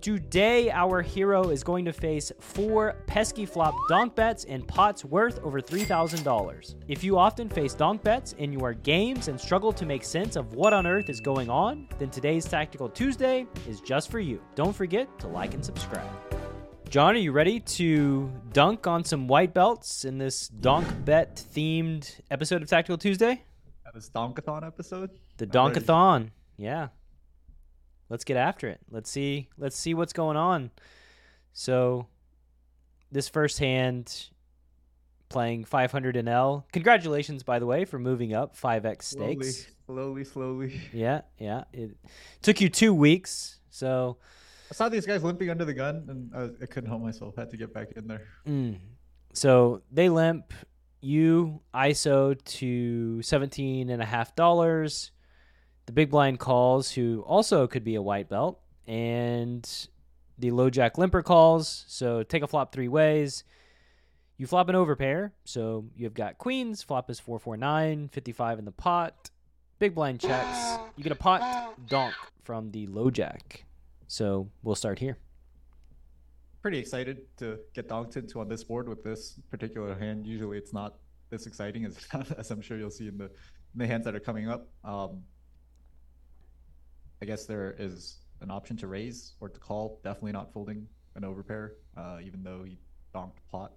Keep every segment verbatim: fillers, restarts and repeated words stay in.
Today, our hero is going to face four pesky flop donk bets and pots worth over three thousand dollars. If you often face donk bets in your games and struggle to make sense of what on earth is going on, then today's Tactical Tuesday is just for you. Don't forget to like and subscribe. John, are you ready to dunk on some white belts in this donk bet themed episode of Tactical Tuesday? This Donkathon episode? The Donkathon, yeah. Let's get after it. Let's see. Let's see what's going on. So, this first hand, playing five hundred N L. Congratulations, by the way, for moving up five X stakes. Slowly, slowly, slowly. Yeah, yeah. It took you two weeks, so. I saw these guys limping under the gun, and I, I couldn't help myself. I had to get back in there. Mm. So they limp. You I S O to seventeen and a half dollars. The big blind calls, who also could be a white belt, and the low jack limper calls. So take a flop three ways. You flop an overpair, so you've got queens. Flop is four four nine, fifty-five in the pot. Big blind checks. You get a pot donk from the low jack. So we'll start here. Pretty excited to get donked into on this board with this particular hand. Usually it's not this exciting as, as I'm sure you'll see in the, in the hands that are coming up. Um, I guess there is an option to raise or to call. Definitely not folding an overpair, uh, even though he donked pot.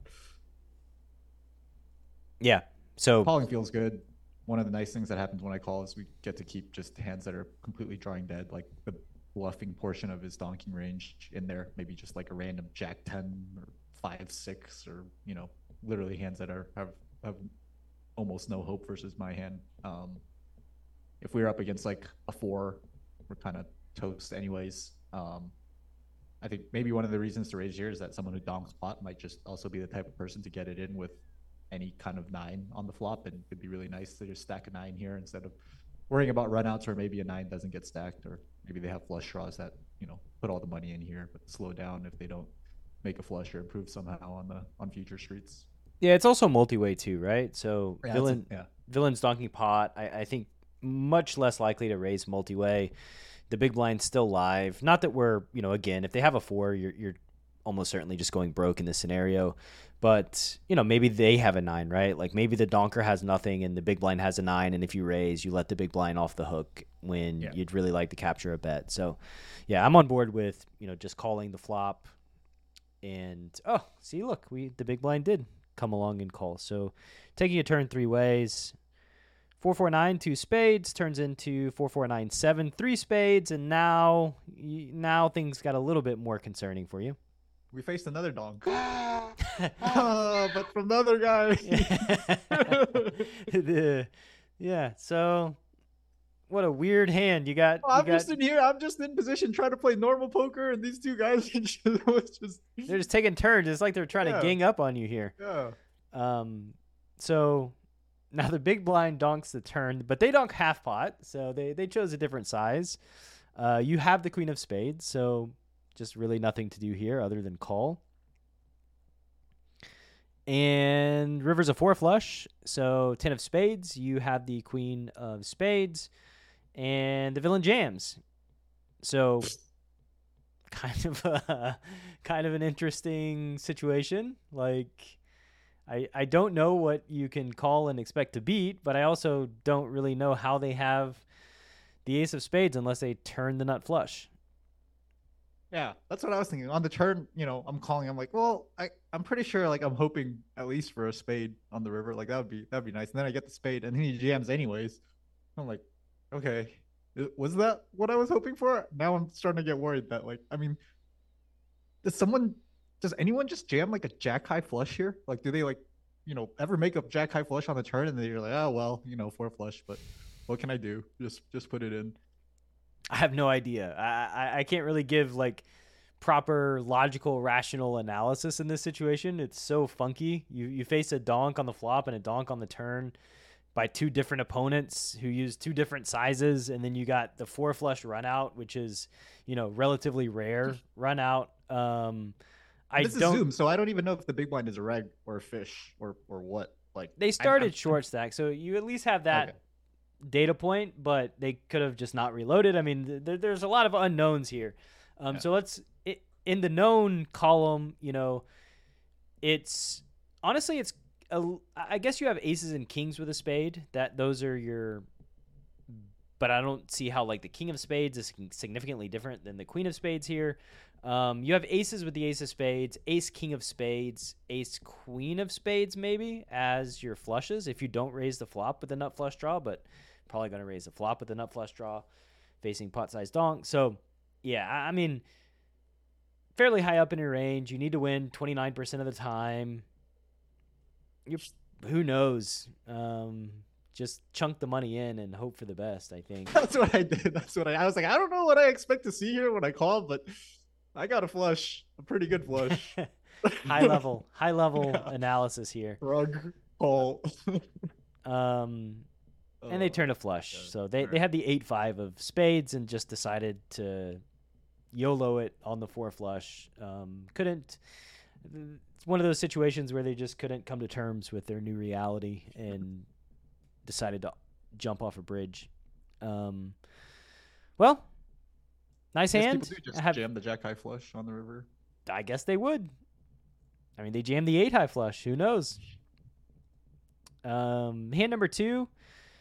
Yeah, so calling feels good. One of the nice things that happens when I call is we get to keep just hands that are completely drawing dead, like the bluffing portion of his donking range in there. Maybe just like a random jack ten or five six, or you know, literally hands that are have have almost no hope versus my hand. Um, if we were up against like a four, we're kind of toast anyways. Um, I think maybe one of the reasons to raise here is that someone who donks pot might just also be the type of person to get it in with any kind of nine on the flop, and it'd be really nice to just stack a nine here instead of worrying about runouts where maybe a nine doesn't get stacked, or maybe they have flush draws that, you know, put all the money in here but slow down if they don't make a flush or improve somehow on the on future streets. Yeah, it's also multi-way too, right? So yeah, villain, a, yeah. villain's donking pot, I, I think much less likely to raise multi-way. The big blind's still live. Not that we're, you know, again, if they have a four, you're you're almost certainly just going broke in this scenario. But, you know, maybe they have a nine, right? Like maybe the donker has nothing and the big blind has a nine, and if you raise, you let the big blind off the hook when yeah. you'd really like to capture a bet. So, yeah, I'm on board with, you know, just calling the flop. And, oh, see, look, we the big blind did come along and call. So taking a turn three ways. four four nine, two spades turns into four four nine seven, three spades, and now now things got a little bit more concerning for you. We faced another donk. uh, but from the other guy. the, yeah, so what a weird hand. You got. Oh, I'm you got, just in here. I'm just in position trying to play normal poker, and these two guys are just, just they're just taking turns. It's like they're trying yeah. to gang up on you here. Yeah. Um. So now the big blind donks the turn, but they donk half pot, so they they chose a different size. Uh, you have the queen of spades, so just really nothing to do here other than call. And river's a four flush, so ten of spades. You have the queen of spades, and the villain jams. So kind of a, kind of an interesting situation. Like, I I don't know what you can call and expect to beat, but I also don't really know how they have the ace of spades unless they turn the nut flush. Yeah, that's what I was thinking. On the turn, you know, I'm calling. I'm like, well, I, I'm pretty sure, like, I'm hoping at least for a spade on the river. Like, that would be that'd be nice. And then I get the spade, and then he jams anyways. I'm like, okay, was that what I was hoping for? Now I'm starting to get worried that, like, I mean, does someone, does anyone just jam like a jack high flush here? Like, do they like, you know, ever make a jack high flush on the turn, and then you're like, oh well, you know, four flush, but what can I do? Just just put it in. I have no idea. I, I, I can't really give like proper logical, rational analysis in this situation. It's so funky. You you face a donk on the flop and a donk on the turn by two different opponents who use two different sizes, and then you got the four flush run out, which is, you know, relatively rare run out. Um, I this don't, is Zoom, so I don't even know if the big blind is a reg or a fish or or what. Like they started I'm, I'm, short stack, so you at least have that. Okay. Data point, but they could have just not reloaded. I mean, th- there's a lot of unknowns here. Um, Yeah. So let's it, in the known column. You know, it's honestly it's. A, I guess you have aces and kings with a spade. That those are your. But I don't see how like the king of spades is significantly different than the queen of spades here. Um, you have aces with the ace of spades, ace king of spades, ace queen of spades maybe as your flushes if you don't raise the flop with the nut flush draw, but probably going to raise the flop with the nut flush draw facing pot size donk. So yeah, I mean, fairly high up in your range. You need to win twenty-nine percent of the time. You're, who knows? Um, just chunk the money in and hope for the best, I think. That's what I did. That's what I, I was like, I don't know what I expect to see here when I call, but I got a flush, a pretty good flush. high level, high level Yeah. analysis here. Rug call. Um, and they turn a flush. okay. So they, All they right. had the eight five of spades and just decided to YOLO it on the four flush. Um, couldn't. It's one of those situations where they just couldn't come to terms with their new reality and decided to jump off a bridge. Um, well, nice Guess hand. people do just I have- jam the jack high flush on the river. I guess they would. I mean, they jammed the eight high flush. Who knows? Um, hand number two.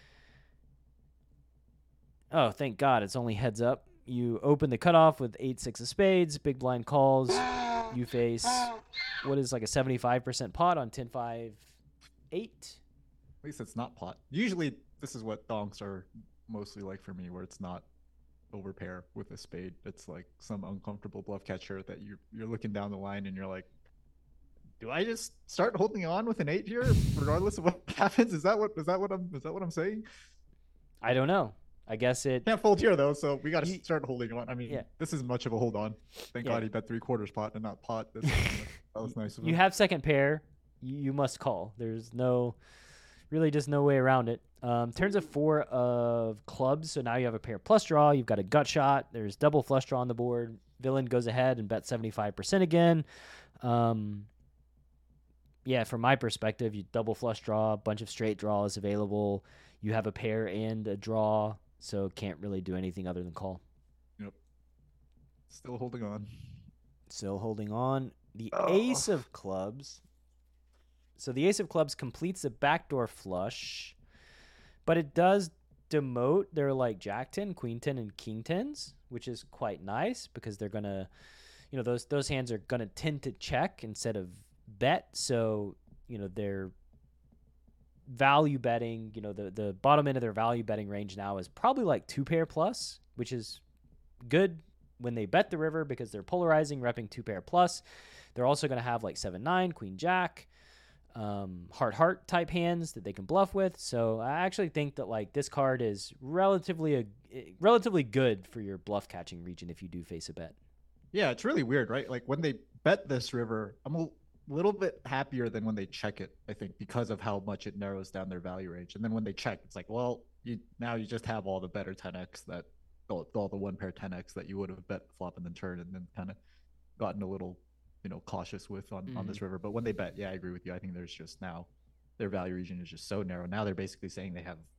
Oh, thank God. It's only heads up. You open the cutoff with eight, six of spades. Big blind calls. You face what is like a seventy-five percent pot on ten, five, eight. At least it's not pot. Usually, this is what donks are mostly like for me, where it's not overpair with a spade. It's like some uncomfortable bluff catcher that you're you're looking down the line and you're like, do I just start holding on with an eight here, regardless of what happens? Is that what is that what I'm is that what I'm saying? I don't know. I guess it. Can't fold here though, so we got to You- start holding on. I mean, Yeah. this is much of a hold on. Thank Yeah. God he bet three quarters pot and not pot. This, that was nice of him. You have second pair. You, you must call. There's no, really just no way around it. Um, turns a four of clubs, so now you have a pair plus draw. You've got a gut shot. There's double flush draw on the board. Villain goes ahead and bets seventy-five percent again. Um, yeah, from my perspective, you double flush draw, a bunch of straight draws available. You have a pair and a draw, so can't really do anything other than call. Still holding on. Still holding on. The Oh. ace of clubs. So the ace of clubs completes a backdoor flush, but it does demote their like jack ten, queen ten, and king tens, which is quite nice because they're gonna, you know, those those hands are gonna tend to check instead of bet. So you know they're value betting. You know the the bottom end of their value betting range now is probably like two pair plus, which is good when they bet the river because they're polarizing, repping two pair plus. They're also going to have like seven nine, queen jack, um, heart heart type hands that they can bluff with. So I actually think that like this card is relatively a relatively good for your bluff catching region if you do face a bet. Yeah, it's really weird, right? Like when they bet this river, I'm a little bit happier than when they check it, I think, because of how much it narrows down their value range. And then when they check, it's like, well, you now you just have all the better ten X that all, all the one pair ten X that you would have bet flop and then turn and then kind of gotten a little, you know, cautious with on, on this river. But when they bet, yeah, I agree with you. I think there's just now their value region is just so narrow. Now they're basically saying they have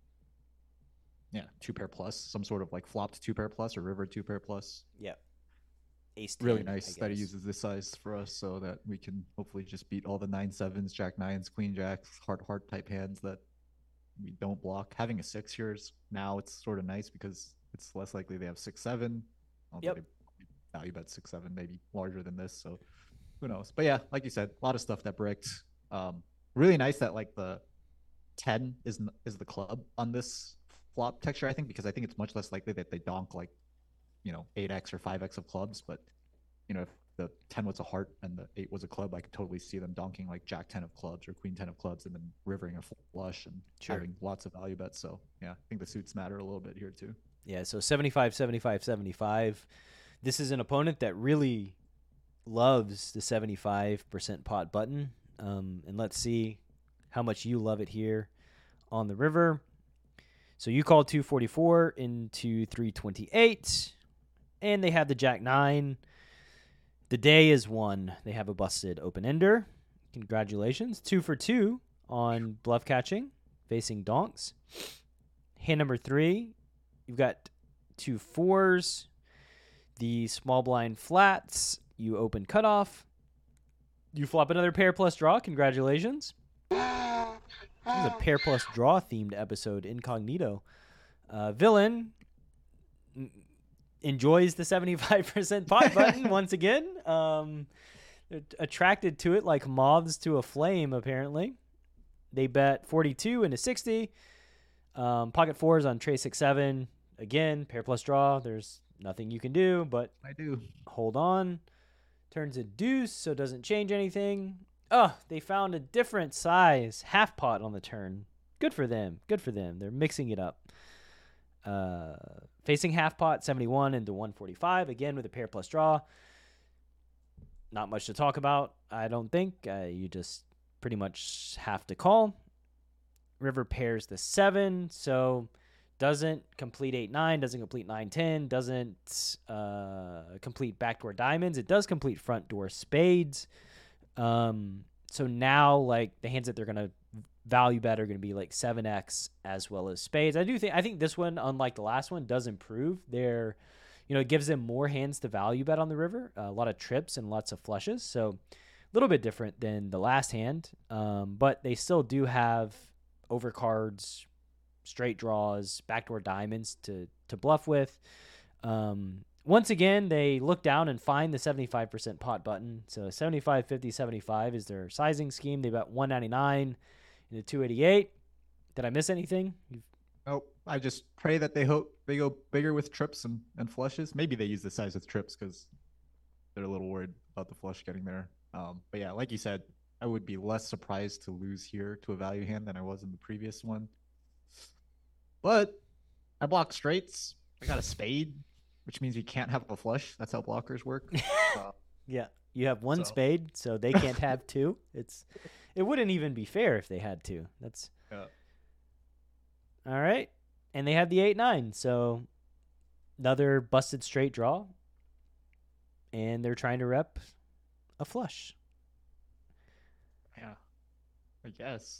yeah, two pair plus, some sort of like flopped two pair plus or river two pair plus. Yep. Ace ten, Really nice I that he guess. uses this size for us so that we can hopefully just beat all the nine sevens, jack nines, queen jacks, heart heart type hands that we don't block. Having a six here is now it's sort of nice because it's less likely they have six seven. Although Yep. they value bet six seven, maybe larger than this. So who knows? But yeah, like you said, a lot of stuff that bricked. Um, really nice that like the ten is n- is the club on this flop texture. I think because I think it's much less likely that they donk like you know eight x or five x of clubs. But you know if the ten was a heart and the eight was a club, I could totally see them donking like jack ten of clubs or queen ten of clubs and then rivering a flush and Sure. having lots of value bets. So yeah, I think the suits matter a little bit here too. Yeah, so seventy-five, seventy-five, seventy-five. This is an opponent that really loves the seventy-five percent pot button. Um, and let's see how much you love it here on the river. So you call two forty-four into three twenty-eight. And they have the jack nine. The day is won. They have a busted open ender. Congratulations. Two for two on bluff catching, facing donks. Hand number three. You've got two fours, The small blind flats, you open cutoff. You flop another pair plus draw. Congratulations. This is a pair plus draw themed episode, incognito. Uh, villain enjoys the seventy-five percent pot button once again. Um, they're attracted to it like moths to a flame, apparently. They bet forty-two into sixty. Um, pocket fours on tray six seven. Again, pair plus draw. There's nothing you can do, but I do. Hold on. Turns a deuce, so it doesn't change anything. Oh, they found a different size half pot on the turn. Good for them. Good for them. They're mixing it up. Uh, facing half pot, seventy-one into one forty-five. Again, with a pair plus draw. Not much to talk about, I don't think. Uh, you just pretty much have to call. River pairs the seven, so doesn't complete eight nine, doesn't complete nine ten, doesn't uh, complete backdoor diamonds. It does complete front door spades. Um, so now, like, the hands that they're going to value bet are going to be like seven X as well as spades. I do think, I think this one, unlike the last one, does improve their, you know, it gives them more hands to value bet on the river, uh, a lot of trips and lots of flushes. So a little bit different than the last hand. Um, but they still do have overcards, straight draws, backdoor diamonds to to bluff with. Um, once again, they look down and find the seventy-five percent pot button. So seventy-five, fifty, seventy-five is their sizing scheme. They bet one ninety-nine into two eighty-eight. Did I miss anything? You've... Nope. I just pray that they hope they go bigger with trips and, and flushes. Maybe they use the size with trips because they're a little worried about the flush getting there. Um, but yeah, like you said, I would be less surprised to lose here to a value hand than I was in the previous one. But I block straights. I got a spade, which means you can't have a flush. That's how blockers work. Uh, yeah, you have one so. spade, so they can't have two. It's it wouldn't even be fair if they had two. That's yeah. All right. And they had the eight nine, so another busted straight draw. And they're trying to rep a flush. Yeah, I guess.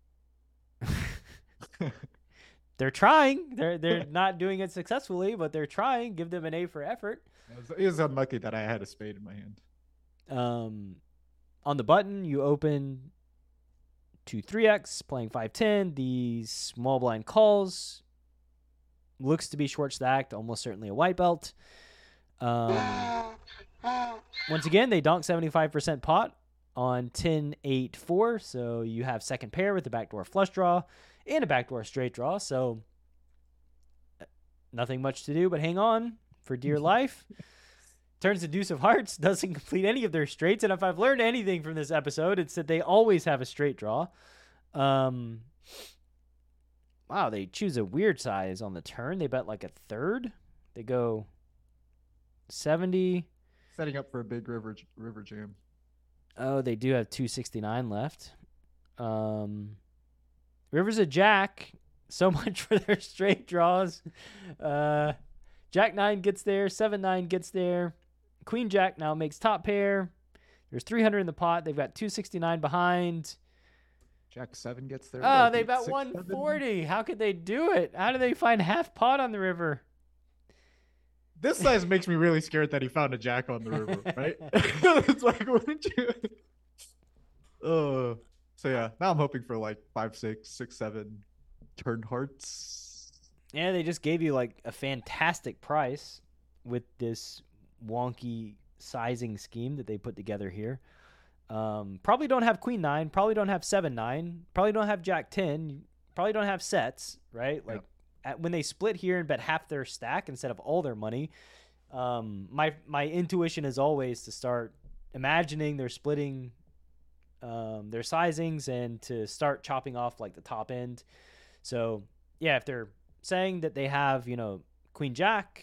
They're trying. They're they're not doing it successfully, but they're trying. Give them an A for effort. It was, it was unlucky that I had a spade in my hand. Um, on the button, you open to three X, playing five ten. The small blind calls. Looks to be short stacked, almost certainly a white belt. Um, once again, they donk seventy-five percent pot on ten eight four, so you have second pair with the backdoor flush draw and a backdoor straight draw, so nothing much to do but hang on for dear life. Turns to deuce of hearts, doesn't complete any of their straights, and if I've learned anything from this episode, it's that they always have a straight draw. Um, wow, they choose a weird size on the turn. They bet like a third. They go seventy. Setting up for a big river river jam. Oh, they do have two sixty-nine left. Um, River's a jack. So much for their straight draws. Uh, Jack nine gets there. seven nine gets there. Queen Jack now makes top pair. There's three hundred in the pot. They've got two sixty-nine behind. Jack seven gets there. Oh, they bet one forty. How could they do it? How do they find half pot on the river? This size makes me really scared that he found a jack on the river, right? It's like, wouldn't you? Oh, so yeah. Now I'm hoping for like five, six, six, seven turn hearts. Yeah, they just gave you like a fantastic price with this wonky sizing scheme that they put together here. Um, probably don't have queen nine. Probably don't have seven nine. Probably don't have jack ten. Probably don't have sets, right? Like. Yeah. At, when they split here and bet half their stack instead of all their money, um, my my intuition is always to start imagining they're splitting um, their sizings and to start chopping off like the top end. So yeah, if they're saying that they have, you know, queen jack,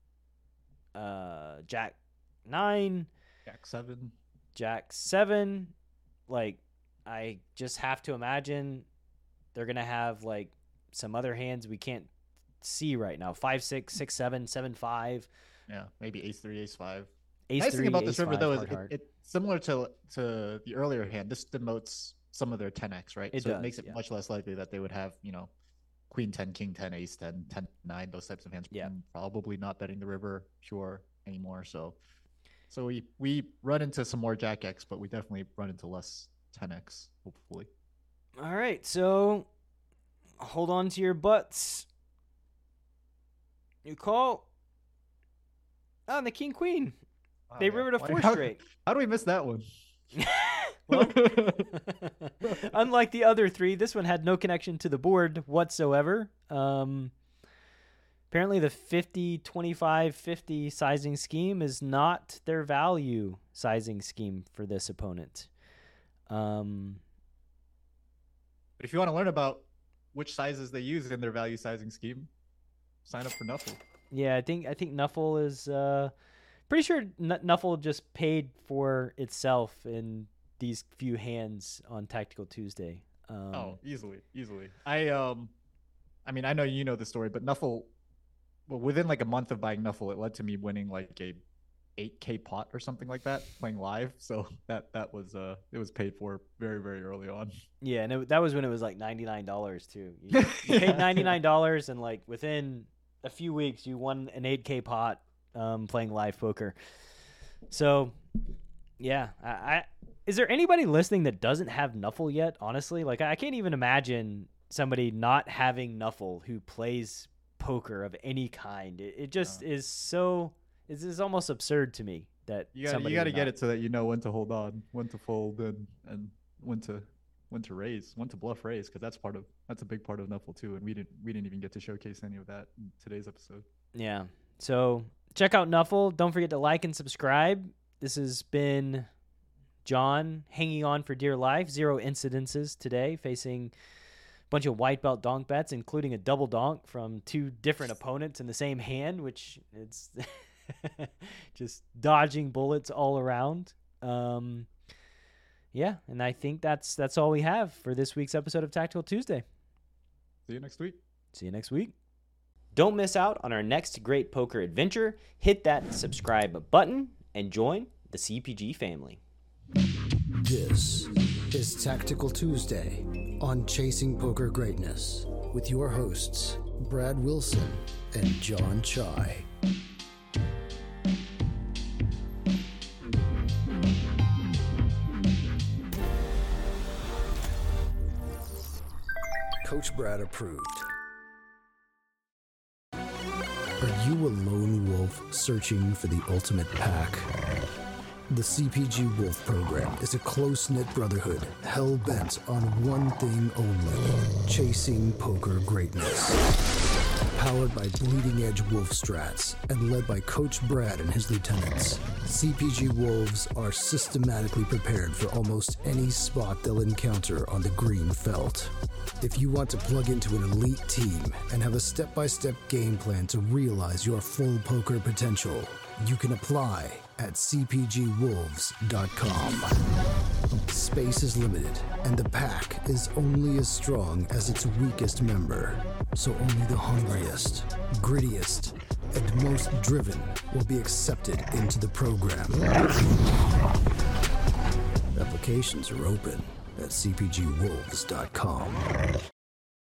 uh, jack nine, jack seven, jack seven, like I just have to imagine they're gonna have like some other hands we can't see right now. Five, six, six, seven, seven, five. Yeah, maybe ace three, ace five. Ace nice three, thing about ace this river five, though is hard, it, hard. it's similar to to the earlier hand. This demotes some of their ten X, right? It so does, it makes it yeah. much less likely that they would have, you know, queen ten, king ten, ace ten, ten nine, those types of hands. Yeah. Probably not betting the river, pure anymore. So, so we we run into some more Jack X, but we definitely run into less ten X, hopefully. All right, so hold on to your butts. You call. Oh, the King Queen. Oh, they yeah. rivered a Why- four how- straight. How do we miss that one? Well, unlike the other three, this one had no connection to the board whatsoever. Um, apparently, the fifty, twenty-five, fifty sizing scheme is not their value sizing scheme for this opponent. Um, But if you want to learn about which sizes they use in their value sizing scheme, sign up for Nuffle. yeah, I think I think Nuffle is uh, pretty sure N- Nuffle just paid for itself in these few hands on Tactical Tuesday. Um, Oh, easily, easily. I um, I mean, I know you know the story, but Nuffle, well, within like a month of buying Nuffle, it led to me winning like a eight K pot or something like that, playing live. So that that was uh, it was paid for very very early on. Yeah, and it, that was when it was like ninety-nine dollars too. You, you paid ninety-nine dollars and like within a few weeks you won an eight K pot um, playing live poker. So, yeah, I, I is there anybody listening that doesn't have Nuffle yet? Honestly, like I can't even imagine somebody not having Nuffle who plays poker of any kind. It, it just No. is so. It's, it's almost absurd to me that You got somebody you got to would get not- it so that you know when to hold on, when to fold, and and when to when to raise, when to bluff raise, because that's part of that's a big part of Nuffle too. And we didn't we didn't even get to showcase any of that in today's episode. Yeah. So check out Nuffle. Don't forget to like and subscribe. This has been John hanging on for dear life. Zero incidences today, facing a bunch of white belt donk bets, including a double donk from two different opponents in the same hand, which it's just dodging bullets all around. Um, yeah, and I think that's that's all we have for this week's episode of Tactical Tuesday. See you next week. See you next week. Don't miss out on our next great poker adventure. Hit that subscribe button and join the C P G family. This is Tactical Tuesday on Chasing Poker Greatness with your hosts, Brad Wilson and John Chai. Coach Brad approved. Are you a lone wolf searching for the ultimate pack? The C P G Wolf program is a close-knit brotherhood hell-bent on one thing only: chasing poker greatness. Powered by bleeding-edge wolf strats and led by Coach Brad and his lieutenants, C P G Wolves are systematically prepared for almost any spot they'll encounter on the green felt. If you want to plug into an elite team and have a step-by-step game plan to realize your full poker potential, you can apply at c p g wolves dot com. Space is limited, and the pack is only as strong as its weakest member. So only the hungriest, grittiest, and most driven will be accepted into the program. Applications are open at c p g wolves dot com.